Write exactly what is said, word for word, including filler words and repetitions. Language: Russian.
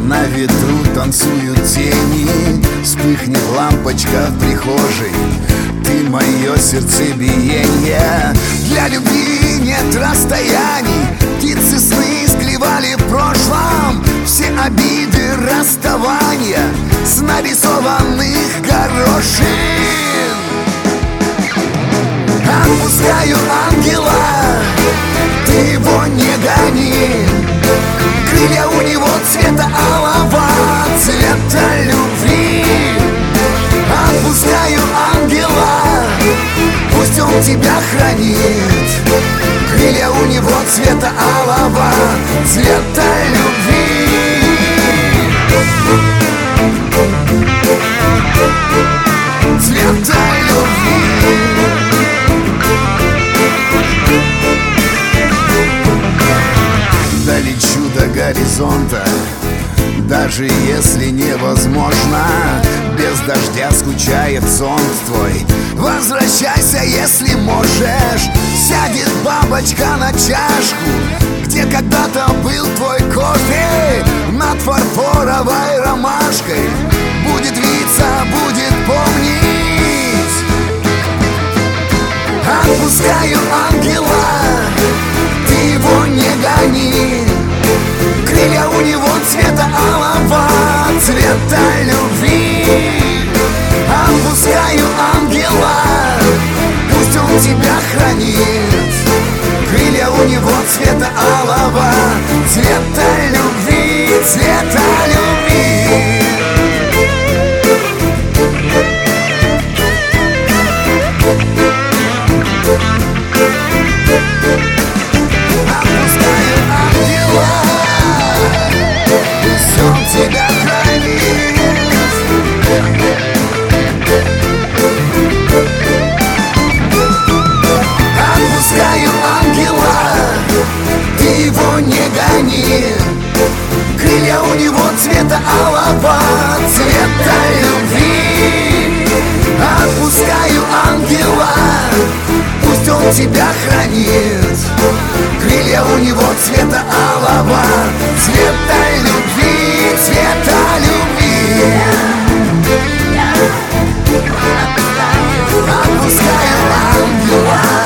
На ветру танцуют тени, вспыхнет лампочка в прихожей. Ты мое сердцебиение. Для любви нет расстояний. Птицы сны склевали в прошлом все обиды расставания с нарисованных горошин. Отпускаю ангела, ты его не гони. Крылья у него цвета алого, цвета любви. Отпускаю ангела, пусть он тебя хранит. Крылья у него цвета алого, цвета любви. Цвета любви. Долечу до горизонта, даже если невозможно. Без дождя скучает сон твой. Возвращайся, если можешь. Сядет бабочка на чашку, где когда-то был твой кофе, над фарфоровой ромашкой. Будет виться, будет помнить. Отпускаю ангела, ты его не гони. Крылья у него цвета алого, цвета любви. Отпускаю ангела, пусть он тебя хранит. Крылья у него цвета алого, цвета любви, цвета любви. Отпускаю ангела, пусть он тебя хранит. Отпускаю ангела, ты его не гони. Крылья у него цвета алого, цвета любви. Отпускаю ангела, пусть он тебя хранит. Крылья у него цвета алого, цвета любви, цвета любви. Отпускаю ангела.